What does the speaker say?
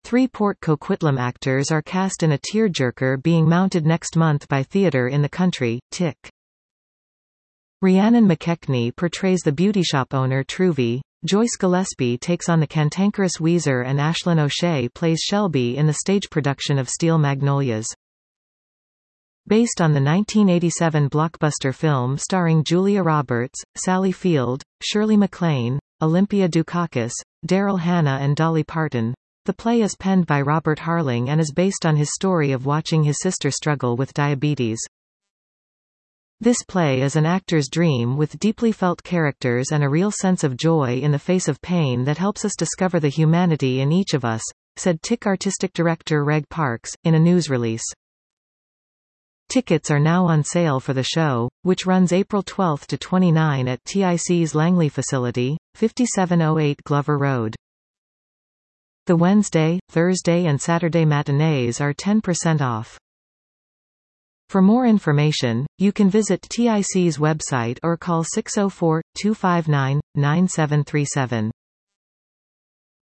3 Port Coquitlam actors are cast in a tearjerker being mounted next month by Theatre in the Country, Tick. Rhiannon McKechnie portrays the beauty shop owner Truvy. Joyce Gillespie takes on the cantankerous Weezer, and Ashlyn O'Shea plays Shelby in the stage production of Steel Magnolias. Based on the 1987 blockbuster film starring Julia Roberts, Sally Field, Shirley MacLaine, Olympia Dukakis, Daryl Hannah and Dolly Parton, the play is penned by Robert Harling and is based on his story of watching his sister struggle with diabetes. This play is an actor's dream with deeply felt characters and a real sense of joy in the face of pain that helps us discover the humanity in each of us, said Tick artistic director Reg Parks, in a news release. Tickets are now on sale for the show, which runs April 12 to 29 at TIC's Langley facility, 5708 Glover Road. The Wednesday, Thursday and Saturday matinees are 10% off. For more information, you can visit TIC's website or call 604-259-9737.